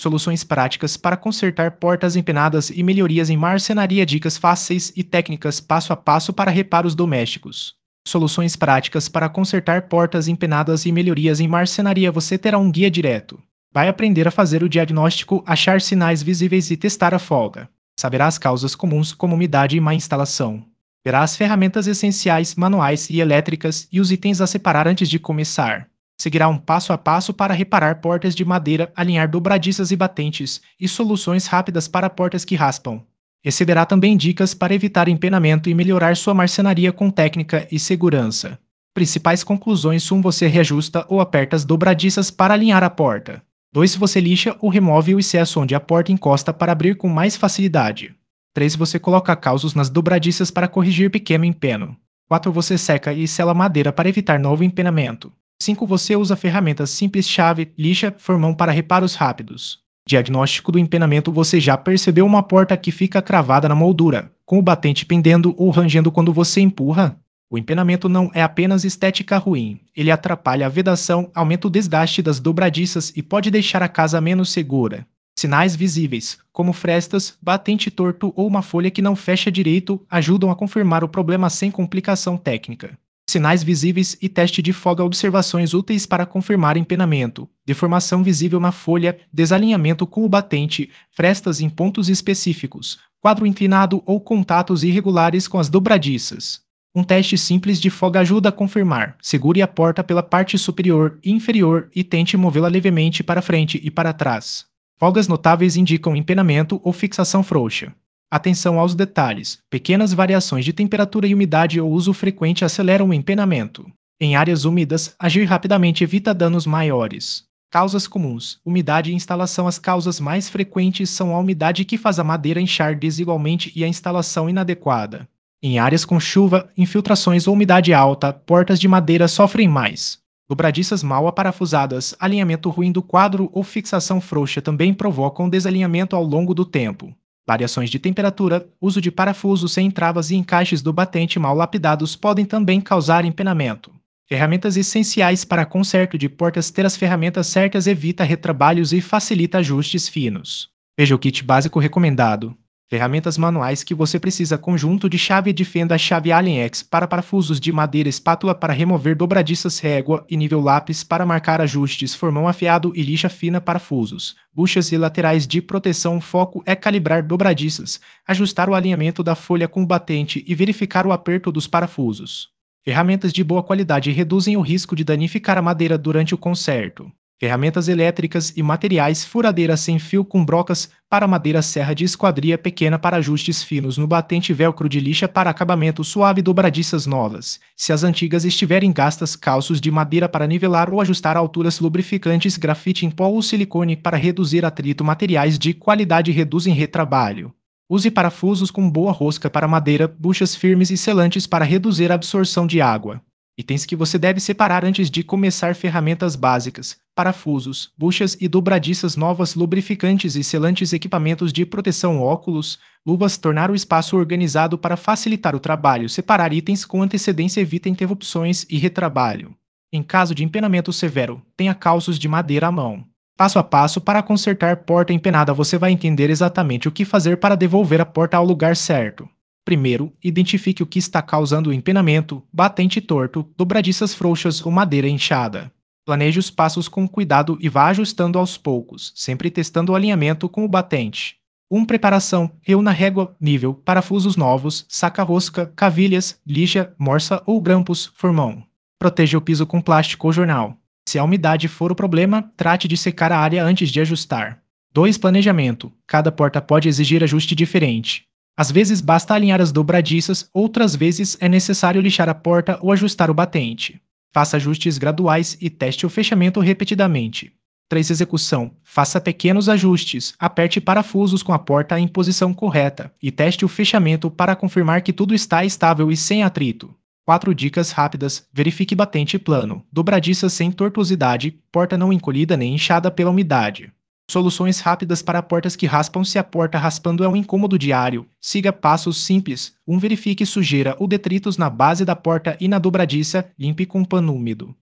Soluções práticas para consertar portas empenadas e melhorias em marcenaria. Dicas fáceis e técnicas passo a passo para reparos domésticos. Soluções práticas para consertar portas empenadas e melhorias em marcenaria. Você terá um guia direto. Vai aprender a fazer o diagnóstico, achar sinais visíveis e testar a folga. Saberá as causas comuns como umidade e má instalação. Verá as ferramentas essenciais, manuais e elétricas e os itens a separar antes de começar. Seguirá um passo a passo para reparar portas de madeira, alinhar dobradiças e batentes, e soluções rápidas para portas que raspam. Receberá também dicas para evitar empenamento e melhorar sua marcenaria com técnica e segurança. Principais conclusões: 1. Você reajusta ou aperta as dobradiças para alinhar a porta. 2. Você lixa ou remove o excesso onde a porta encosta para abrir com mais facilidade. 3. Você coloca causos nas dobradiças para corrigir pequeno empeno. 4. Você seca e sela a madeira para evitar novo empenamento. 5. Você usa ferramentas simples, chave, lixa, formão para reparos rápidos. Diagnóstico do empenamento: você já percebeu uma porta que fica cravada na moldura, com o batente pendendo ou rangendo quando você empurra? O empenamento não é apenas estética ruim, ele atrapalha a vedação, aumenta o desgaste das dobradiças e pode deixar a casa menos segura. Sinais visíveis, como frestas, batente torto ou uma folha que não fecha direito, ajudam a confirmar o problema sem complicação técnica. Sinais visíveis e teste de folga. Observações úteis para confirmar empenamento: deformação visível na folha, desalinhamento com o batente, frestas em pontos específicos, quadro inclinado ou contatos irregulares com as dobradiças. Um teste simples de folga ajuda a confirmar. Segure a porta pela parte superior e inferior e tente movê-la levemente para frente e para trás. Folgas notáveis indicam empenamento ou fixação frouxa. Atenção aos detalhes: pequenas variações de temperatura e umidade ou uso frequente aceleram o empenamento. Em áreas úmidas, agir rapidamente evita danos maiores. Causas comuns: umidade e instalação. As causas mais frequentes são a umidade, que faz a madeira inchar desigualmente, e a instalação inadequada. Em áreas com chuva, infiltrações ou umidade alta, portas de madeira sofrem mais. Dobradiças mal aparafusadas, alinhamento ruim do quadro ou fixação frouxa também provocam desalinhamento ao longo do tempo. Variações de temperatura, uso de parafusos sem travas e encaixes do batente mal lapidados podem também causar empenamento. Ferramentas essenciais para conserto de portas. Ter as ferramentas certas evita retrabalhos e facilita ajustes finos. Veja o kit básico recomendado. Ferramentas manuais que você precisa: conjunto de chave de fenda, chave Allen X para parafusos de madeira, espátula para remover dobradiças, régua e nível, lápis para marcar ajustes, formão afiado e lixa fina, parafusos, buchas e laterais de proteção. O foco é calibrar dobradiças, ajustar o alinhamento da folha com o batente e verificar o aperto dos parafusos. Ferramentas de boa qualidade reduzem o risco de danificar a madeira durante o conserto. Ferramentas elétricas e materiais: furadeira sem fio com brocas para madeira, serra de esquadria pequena para ajustes finos no batente, velcro de lixa para acabamento suave, dobradiças novas, se as antigas estiverem gastas, calços de madeira para nivelar ou ajustar alturas, lubrificantes, grafite em pó ou silicone para reduzir atrito. Materiais de qualidade reduzem retrabalho. Use parafusos com boa rosca para madeira, buchas firmes e selantes para reduzir a absorção de água. Itens que você deve separar antes de começar: ferramentas básicas, parafusos, buchas e dobradiças novas, lubrificantes e selantes, equipamentos de proteção, óculos, luvas. Tornar o espaço organizado para facilitar o trabalho. Separar itens com antecedência evita interrupções e retrabalho. Em caso de empenamento severo, tenha cauços de madeira à mão. Passo a passo para consertar porta empenada. Você vai entender exatamente o que fazer para devolver a porta ao lugar certo. Primeiro, identifique o que está causando o empenamento: batente torto, dobradiças frouxas ou madeira inchada. Planeje os passos com cuidado e vá ajustando aos poucos, sempre testando o alinhamento com o batente. 1. Preparação: reúna régua, nível, parafusos novos, saca-rosca, cavilhas, lixa, morsa ou grampos, formão. Proteja o piso com plástico ou jornal. Se a umidade for o problema, trate de secar a área antes de ajustar. 2. Planejamento: cada porta pode exigir ajuste diferente. Às vezes basta alinhar as dobradiças, outras vezes é necessário lixar a porta ou ajustar o batente. Faça ajustes graduais e teste o fechamento repetidamente. 3. Execução: faça pequenos ajustes, aperte parafusos com a porta em posição correta e teste o fechamento para confirmar que tudo está estável e sem atrito. 4. Dicas rápidas: verifique batente plano, dobradiças sem tortuosidade, porta não encolhida nem inchada pela umidade. Soluções rápidas para portas que raspam: se a porta raspando é um incômodo diário, siga passos simples. 1. Verifique sujeira ou detritos na base da porta e na dobradiça, limpe com pano úmido.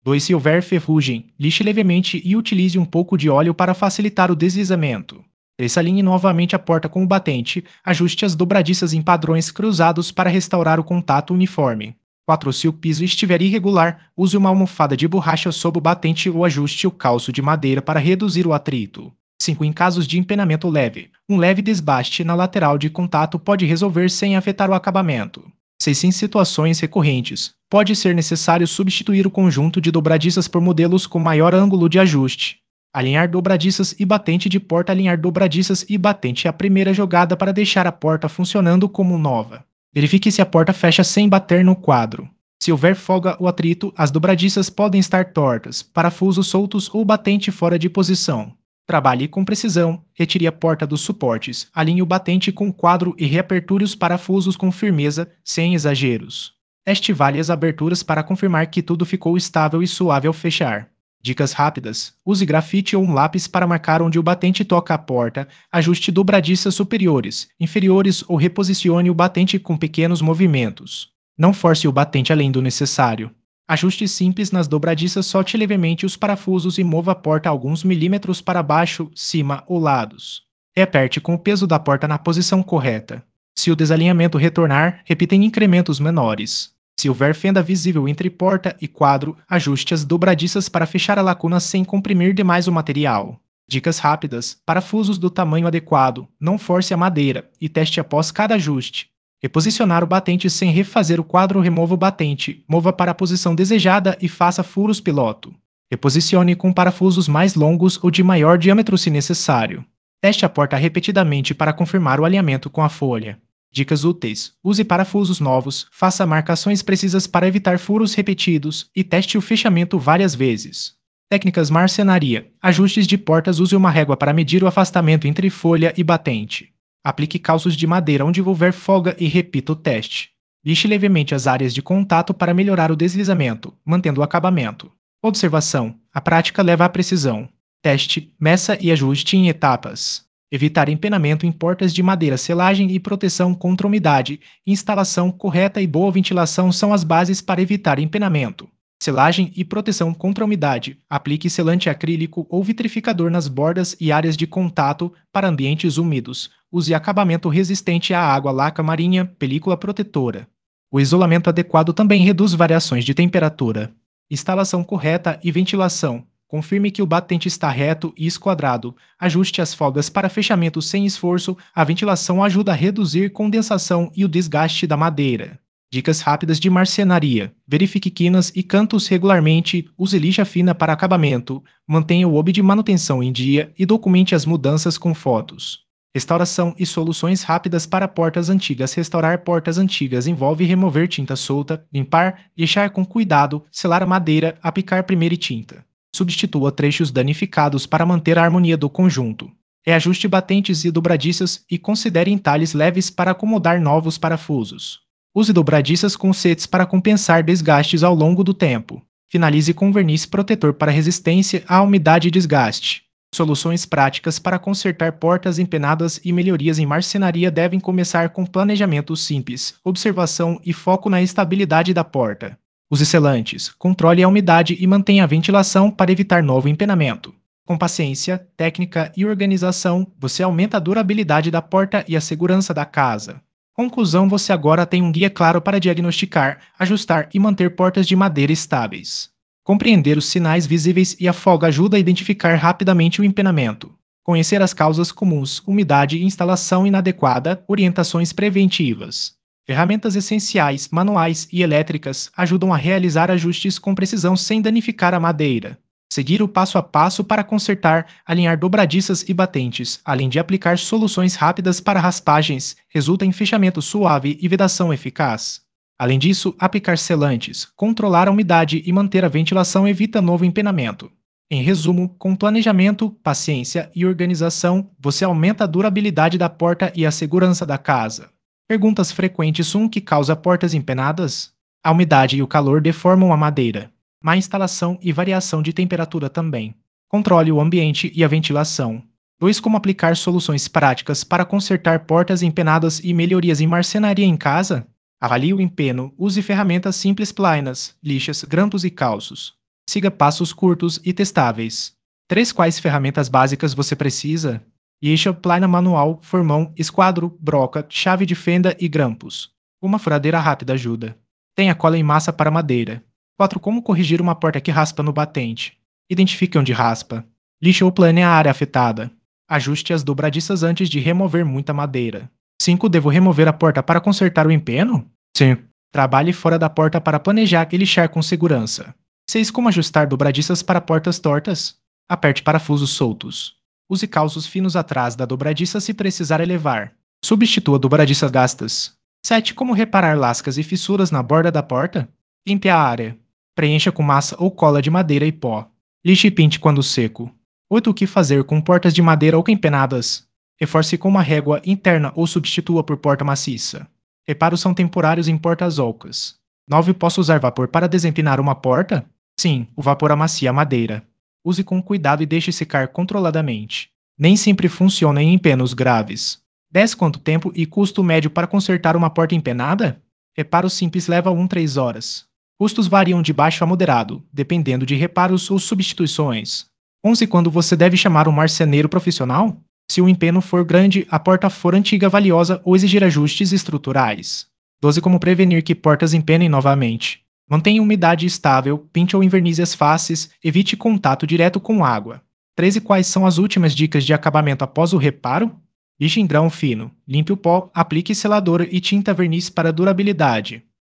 2. Se houver ferrugem, lixe levemente e utilize um pouco de óleo para facilitar o deslizamento. 3. Alinhe novamente a porta com o batente, ajuste as dobradiças em padrões cruzados para restaurar o contato uniforme. 4. Se o piso estiver irregular, use uma almofada de borracha sob o batente ou ajuste o calço de madeira para reduzir o atrito. 5. Em casos de empenamento leve, um leve desbaste na lateral de contato pode resolver sem afetar o acabamento. 6. Em situações recorrentes, pode ser necessário substituir o conjunto de dobradiças por modelos com maior ângulo de ajuste. Alinhar dobradiças e batente de porta. Alinhar dobradiças e batente é a primeira jogada para deixar a porta funcionando como nova. Verifique se a porta fecha sem bater no quadro. Se houver folga ou atrito, as dobradiças podem estar tortas, parafusos soltos ou batente fora de posição. Trabalhe com precisão, retire a porta dos suportes, alinhe o batente com o quadro e reaperture os parafusos com firmeza, sem exageros. Teste várias aberturas para confirmar que tudo ficou estável e suave ao fechar. Dicas rápidas: use grafite ou um lápis para marcar onde o batente toca a porta, ajuste dobradiças superiores, inferiores ou reposicione o batente com pequenos movimentos. Não force o batente além do necessário. Ajuste simples nas dobradiças, solte levemente os parafusos e mova a porta alguns milímetros para baixo, cima ou lados. Reaperte com o peso da porta na posição correta. Se o desalinhamento retornar, repita em incrementos menores. Se houver fenda visível entre porta e quadro, ajuste as dobradiças para fechar a lacuna sem comprimir demais o material. Dicas rápidas: parafusos do tamanho adequado, não force a madeira e teste após cada ajuste. Reposicionar o batente sem refazer o quadro. Remova o batente, mova para a posição desejada e faça furos piloto. Reposicione com parafusos mais longos ou de maior diâmetro se necessário. Teste a porta repetidamente para confirmar o alinhamento com a folha. Dicas úteis: use parafusos novos, faça marcações precisas para evitar furos repetidos e teste o fechamento várias vezes. Técnicas marcenaria: ajustes de portas. Use uma régua para medir o afastamento entre folha e batente. Aplique calços de madeira onde houver folga e repita o teste. Lixe levemente as áreas de contato para melhorar o deslizamento, mantendo o acabamento. Observação: a prática leva à precisão. Teste, meça e ajuste em etapas. Evitar empenamento em portas de madeira. Selagem e proteção contra umidade. Instalação correta e boa ventilação são as bases para evitar empenamento. Selagem e proteção contra umidade. Aplique selante acrílico ou vitrificador nas bordas e áreas de contato para ambientes úmidos. Use acabamento resistente à água, laca marinha, película protetora. O isolamento adequado também reduz variações de temperatura. Instalação correta e ventilação. Confirme que o batente está reto e esquadrado. Ajuste as folgas para fechamento sem esforço. A ventilação ajuda a reduzir condensação e o desgaste da madeira. Dicas rápidas de marcenaria: verifique quinas e cantos regularmente, use lixa fina para acabamento, mantenha o OB de manutenção em dia e documente as mudanças com fotos. Restauração e soluções rápidas para portas antigas. Restaurar portas antigas envolve remover tinta solta, limpar, lixar com cuidado, selar a madeira, aplicar primeira tinta. Substitua trechos danificados para manter a harmonia do conjunto. Reajuste batentes e dobradiças e considere entalhes leves para acomodar novos parafusos. Use dobradiças com setes para compensar desgastes ao longo do tempo. Finalize com verniz protetor para resistência à umidade e desgaste. Soluções práticas para consertar portas empenadas e melhorias em marcenaria devem começar com planejamento simples, observação e foco na estabilidade da porta. Use selantes, controle a umidade e mantenha a ventilação para evitar novo empenamento. Com paciência, técnica e organização, você aumenta a durabilidade da porta e a segurança da casa. Conclusão: você agora tem um guia claro para diagnosticar, ajustar e manter portas de madeira estáveis. Compreender os sinais visíveis e a folga ajuda a identificar rapidamente o empenamento. Conhecer as causas comuns, umidade, instalação inadequada, orientações preventivas. Ferramentas essenciais, manuais e elétricas ajudam a realizar ajustes com precisão sem danificar a madeira. Seguir o passo a passo para consertar, alinhar dobradiças e batentes, além de aplicar soluções rápidas para raspagens, resulta em fechamento suave e vedação eficaz. Além disso, aplicar selantes, controlar a umidade e manter a ventilação evita novo empenamento. Em resumo, com planejamento, paciência e organização, você aumenta a durabilidade da porta e a segurança da casa. Perguntas frequentes: que causa portas empenadas? A umidade e o calor deformam a madeira. Má instalação e variação de temperatura também. Controle o ambiente e a ventilação. 2. Como aplicar soluções práticas para consertar portas empenadas e melhorias em marcenaria em casa? Avalie o empeno, use ferramentas simples planas, lixas, grampos e calços. Siga passos curtos e testáveis. 3. Quais ferramentas básicas você precisa? Lixa, plana manual, formão, esquadro, broca, chave de fenda e grampos. Uma furadeira rápida ajuda. Tenha cola em massa para madeira. 4. Como corrigir uma porta que raspa no batente? Identifique onde raspa. Lixe ou plane a área afetada. Ajuste as dobradiças antes de remover muita madeira. 5. Devo remover a porta para consertar o empeno? Sim. Trabalhe fora da porta para planejar e lixar com segurança. 6. Como ajustar dobradiças para portas tortas? Aperte parafusos soltos. Use calços finos atrás da dobradiça se precisar elevar. Substitua dobradiças gastas. 7. Como reparar lascas e fissuras na borda da porta? Limpe a área. Preencha com massa ou cola de madeira e pó. Lixe e pinte quando seco. 8. O que fazer com portas de madeira ou empenadas? Reforce com uma régua interna ou substitua por porta maciça. Reparos são temporários em portas ocas. 9. Posso usar vapor para desempinar uma porta? Sim, o vapor amacia a madeira. Use com cuidado e deixe secar controladamente. Nem sempre funciona em empenos graves. 10. Quanto tempo e custo médio para consertar uma porta empenada? Reparo simples leva 3 horas. Custos variam de baixo a moderado, dependendo de reparos ou substituições. 11. Quando você deve chamar um marceneiro profissional? Se o empeno for grande, a porta for antiga, valiosa ou exigir ajustes estruturais. 12. Como prevenir que portas empenem novamente? Mantenha umidade estável, pinte ou envernize as faces, evite contato direto com água. 13. Quais são as últimas dicas de acabamento após o reparo? Lixe em grão fino, limpe o pó, aplique selador e tinta verniz para durabilidade.